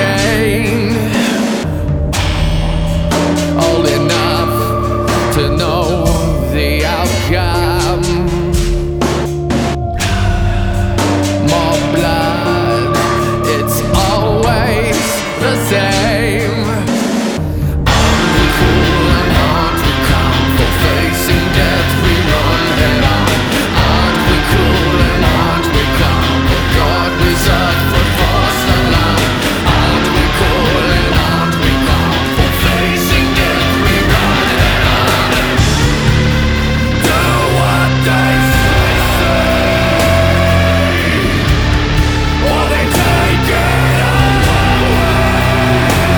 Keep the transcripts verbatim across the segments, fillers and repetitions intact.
pain, old enough to know the outcome. More blood, it's always the same. Aren't we cool and aren't we calm? For facing death we run head on. Aren't we cool and aren't we calm? For God reserved for false alarm. Aren't we cool and aren't we calm? For facing death we run head on. Do what they say, or they take it away.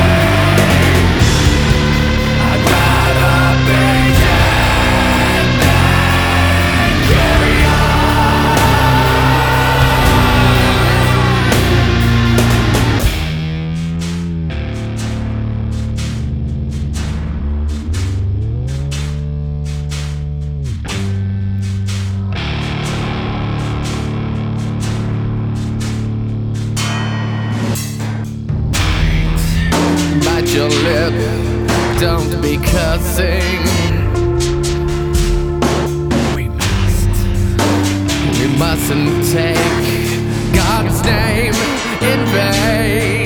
I'd rather be dead than carry bite your lip, don't be cussing. We must, we mustn't take God's name in vain.